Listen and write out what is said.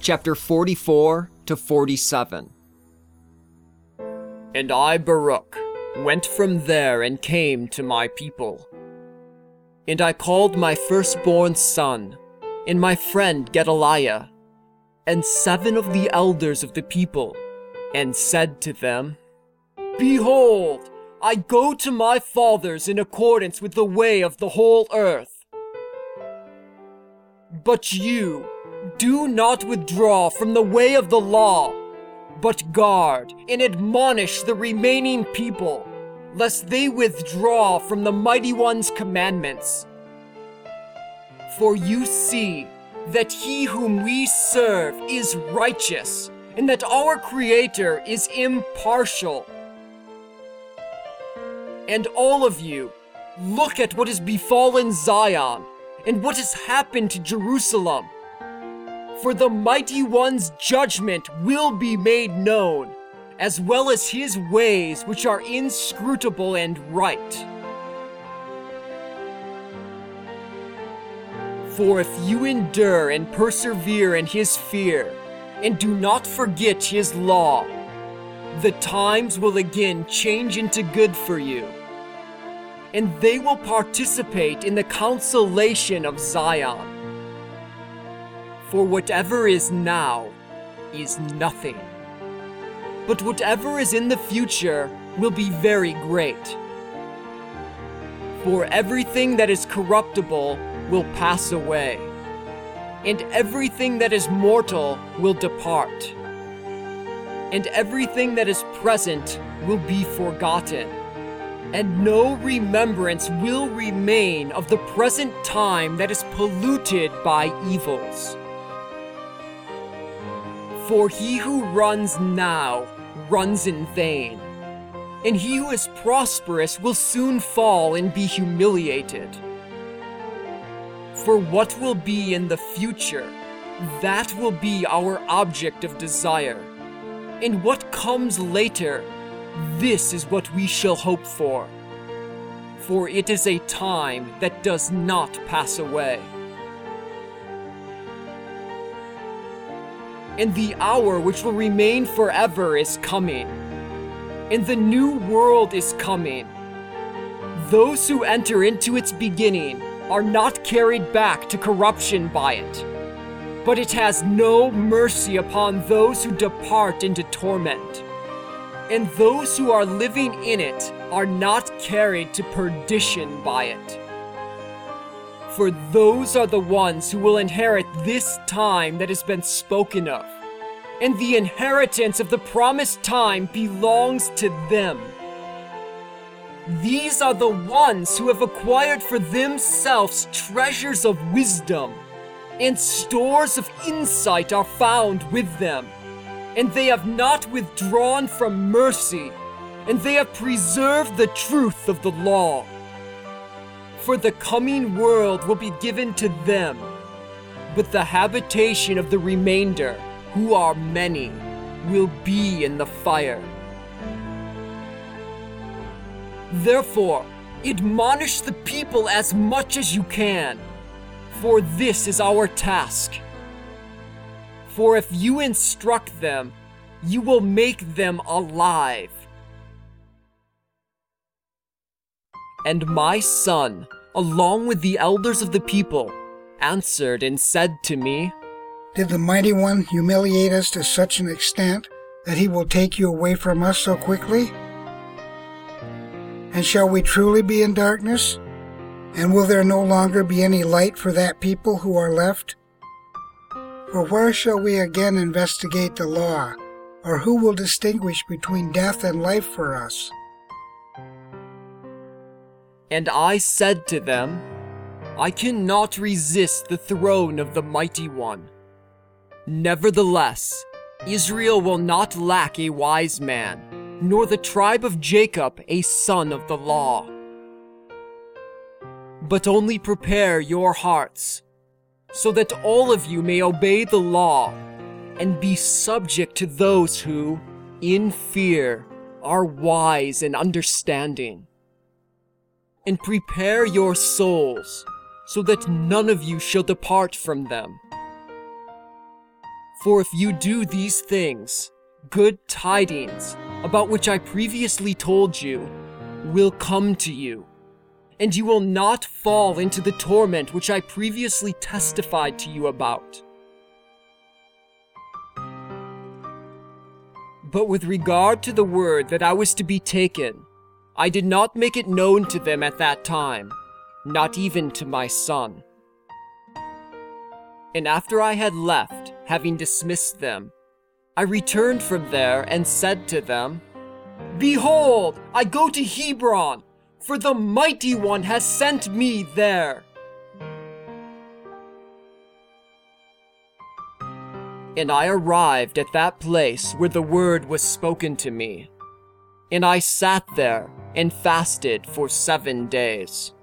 chapter 44 to 47. And I, Baruch, went from there and came to my people. And I called my firstborn son, and my friend Gedaliah, and 7 of the elders of the people, and said to them, Behold, I go to my fathers in accordance with the way of the whole earth. But you, do not withdraw from the way of the law, but guard and admonish the remaining people, lest they withdraw from the Mighty One's commandments. For you see that he whom we serve is righteous, and that our Creator is impartial. And all of you, look at what has befallen Zion, and what has happened to Jerusalem. For the Mighty One's judgment will be made known, as well as his ways which are inscrutable and right. For if you endure and persevere in his fear, and do not forget his law, the times will again change into good for you, and they will participate in the consolation of Zion. For whatever is now is nothing, but whatever is in the future will be very great. For everything that is corruptible will pass away, and everything that is mortal will depart, and everything that is present will be forgotten, and no remembrance will remain of the present time that is polluted by evils. For he who runs now runs in vain, and he who is prosperous will soon fall and be humiliated. For what will be in the future, that will be our object of desire, and what comes later, this is what we shall hope for. For it is a time that does not pass away. And the hour which will remain forever is coming, and the new world is coming. Those who enter into its beginning are not carried back to corruption by it, but it has no mercy upon those who depart into torment. And those who are living in it are not carried to perdition by it. For those are the ones who will inherit this time that has been spoken of, and the inheritance of the promised time belongs to them. These are the ones who have acquired for themselves treasures of wisdom, and stores of insight are found with them. And they have not withdrawn from mercy, and they have preserved the truth of the law. For the coming world will be given to them, but the habitation of the remainder, who are many, will be in the fire. Therefore, admonish the people as much as you can, for this is our task. For if you instruct them, you will make them alive. And my son, along with the elders of the people, answered and said to me, Did the Mighty One humiliate us to such an extent that he will take you away from us so quickly? And shall we truly be in darkness? And will there no longer be any light for that people who are left? For where shall we again investigate the law, or who will distinguish between death and life for us? And I said to them, I cannot resist the throne of the Mighty One. Nevertheless, Israel will not lack a wise man, nor the tribe of Jacob a son of the law. But only prepare your hearts, so that all of you may obey the law, and be subject to those who, in fear, are wise and understanding. And prepare your souls, so that none of you shall depart from them. For if you do these things, good tidings, about which I previously told you, will come to you, and you will not fall into the torment which I previously testified to you about. But with regard to the word that I was to be taken, I did not make it known to them at that time, not even to my son. And after I had left, having dismissed them, I returned from there and said to them, Behold, I go to Hebron, for the Mighty One has sent me there. And I arrived at that place where the word was spoken to me. And I sat there and fasted for 7 days.